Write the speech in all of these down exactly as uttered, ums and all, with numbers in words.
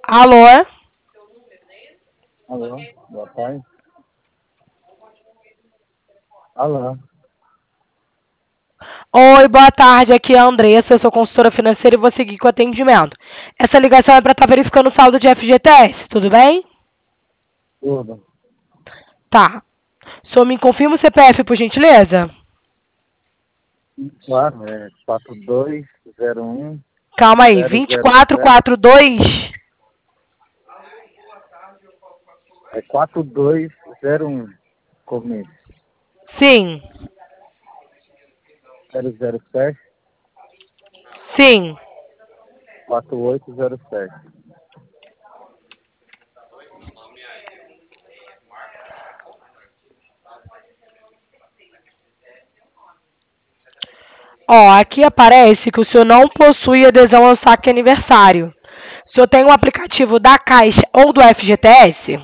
Alô? Alô, boa tarde. Alô. Oi, boa tarde. Aqui é a Andressa, eu sou consultora financeira e vou seguir com o atendimento. Essa ligação é para estar verificando o saldo de F G T S, tudo bem? Tudo. Tá. Só me confirma o C P F, por gentileza? Claro, é quatro dois zero um Calma aí, zero vinte e zero quatro sete. quarenta e dois. É quatro dois zero um. Começo. Sim, zero zero sete sim. quatro oito zero sete. Ó, aqui aparece que o senhor não possui adesão ao saque aniversário. O senhor tem um aplicativo da Caixa ou do F G T S?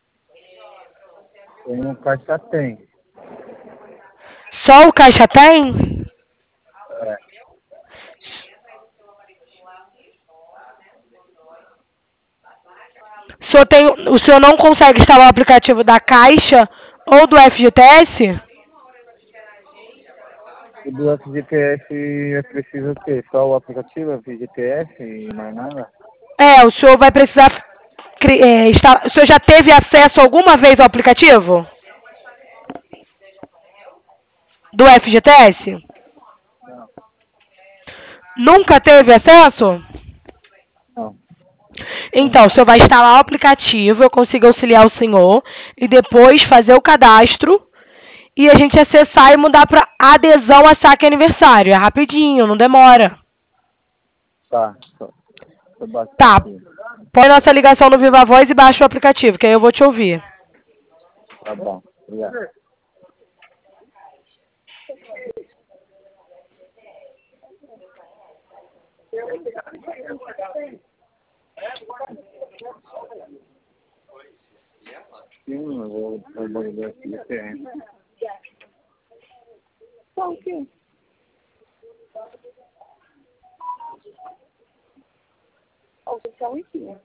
Tem um caixa tem. Só o Caixa tem? É. O senhor, tem, o senhor não consegue instalar o aplicativo da Caixa ou do F G T S? E do F G T S é preciso o quê? Só o aplicativo F G T S e mais nada? É, o senhor vai precisar... cri- é, instalar- o senhor já teve acesso alguma vez ao aplicativo do F G T S? Não. Nunca teve acesso? Não. Então, o senhor vai instalar o aplicativo, eu consigo auxiliar o senhor, e depois fazer o cadastro, e a gente acessar e mudar para adesão a saque aniversário. É rapidinho, não demora. Tá. Só, só baixar Tá. aqui. Põe nossa ligação no Viva Voz e baixa o aplicativo, que aí eu vou te ouvir. Tá bom. Obrigado. Sim, eu vou trabalhar aqui. Tem. Qual que? Oficial em cima.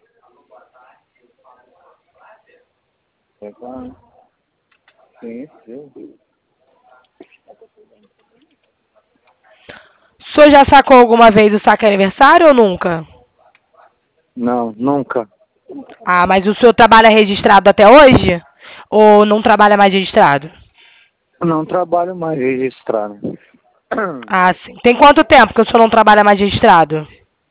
É claro. Sim, sim. O senhor já sacou alguma vez o saque aniversário ou nunca? Não, nunca. Ah, mas o senhor trabalha registrado até hoje? Ou não trabalha mais registrado? Não trabalho mais registrado. Ah, sim. Tem quanto tempo que o senhor não trabalha mais registrado?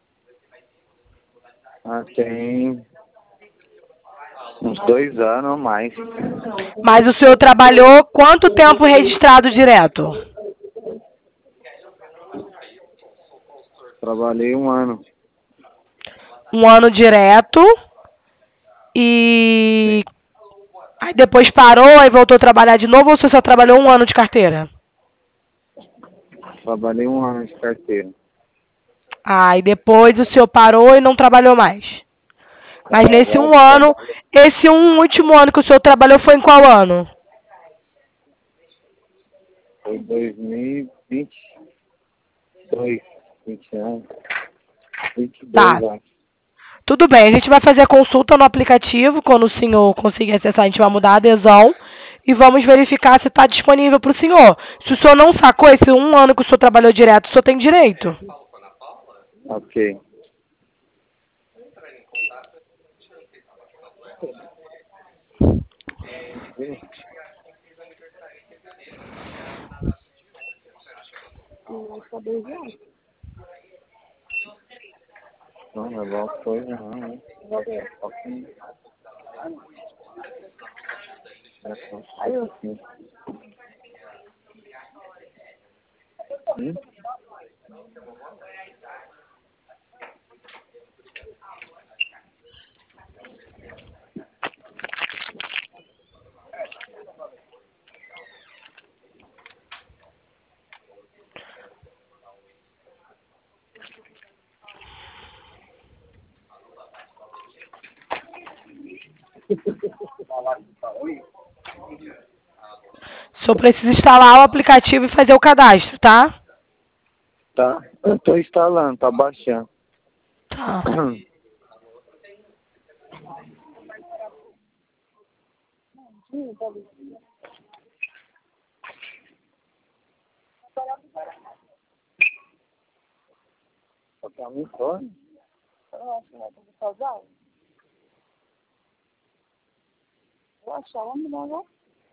Ah, tem uns dois anos ou mais. Mas o senhor trabalhou quanto tempo registrado direto? Trabalhei um ano. Um ano direto. E Sim. aí depois parou e voltou a trabalhar de novo ou você só trabalhou um ano de carteira? Trabalhei um ano de carteira. Ah, e depois o senhor parou e não trabalhou mais. Mas nesse Agora um ano, trabalho. esse um último ano que o senhor trabalhou foi em qual ano? Foi dois mil e vinte e dois. vinte anos. vinte e dois, Tá. acho. Tudo bem, a gente vai fazer a consulta no aplicativo, quando o senhor conseguir acessar, a gente vai mudar a adesão e vamos verificar se está disponível para o senhor. Se o senhor não sacou esse um ano que o senhor trabalhou direto, o senhor tem direito. Ok. Não, só dois anos. Não, não é bom coisa não, né? Ok. É só- Aí eu Sim. Hum? O senhor precisa instalar o aplicativo e fazer o cadastro, tá? Tá. Eu tô instalando, tá baixando. Tá. Sim, tá bem. Só que é um uniforme. Eu acho que vai ter que casar. Eu achava melhor, né?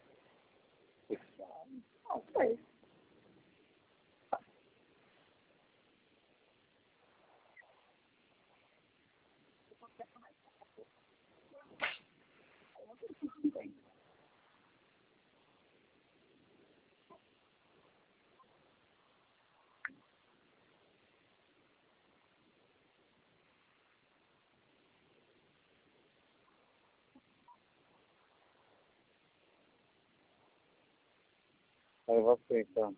Não sei. Aí você, então.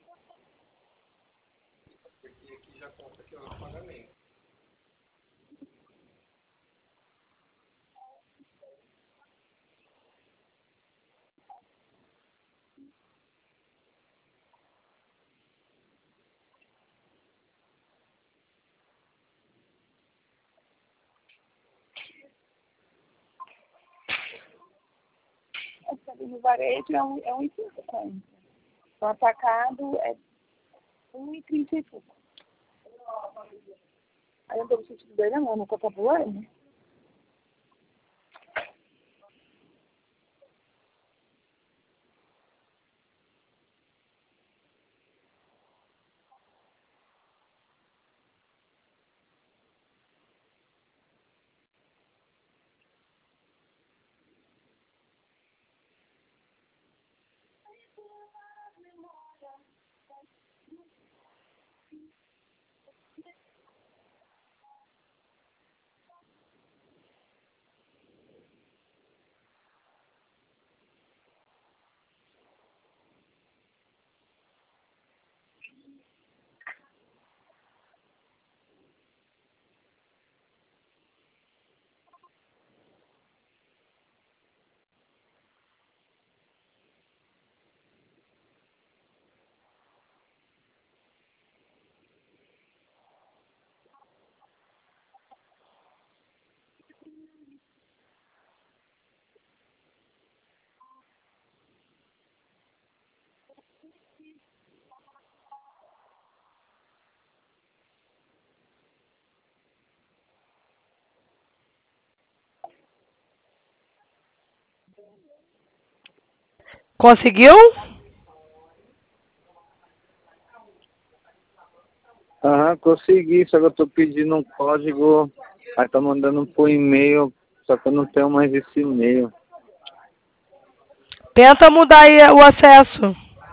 Essa ali no varejo é um, é um e cinquenta. O atacado é um e trinta e pouco. Aí eu dou o sentido dele, não, não tô tabulando. Conseguiu? Aham, consegui, só que eu tô pedindo um código, aí tá mandando por e-mail, só que eu não tenho mais esse e-mail. Tenta mudar aí o acesso.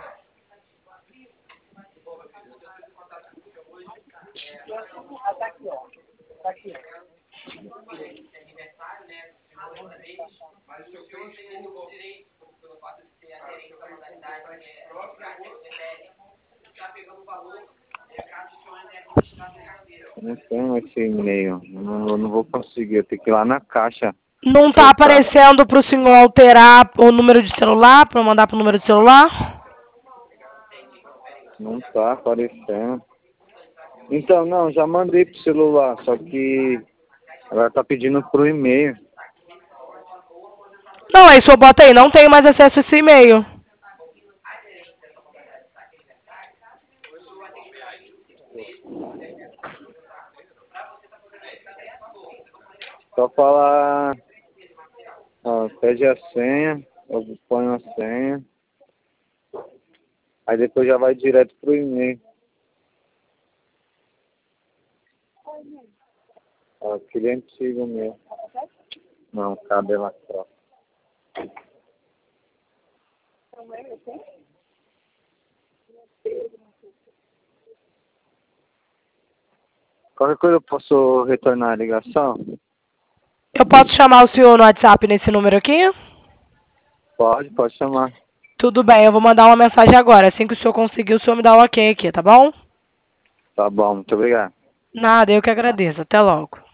Eu não tenho esse e-mail, não, eu não vou conseguir, eu tenho que ir lá na caixa. Não tá aparecendo pro senhor alterar o número de celular, pra eu mandar pro número de celular? Não tá aparecendo. Então, não, já mandei pro celular, só que agora tá pedindo pro e-mail. Não, aí só bota aí, não tenho mais acesso a esse e-mail. Só falar, ó, pede a senha, eu ponho a senha, aí depois já vai direto pro e-mail. Ó, aquele antigo meu. Não, cabe lá atrás. Qualquer coisa eu posso retornar a ligação? Eu posso chamar o senhor no WhatsApp nesse número aqui? Pode, pode chamar. Tudo bem, eu vou mandar uma mensagem agora. Assim que o senhor conseguir, o senhor me dá o ok aqui, tá bom? Tá bom, muito obrigado. Nada, eu que agradeço. Até logo.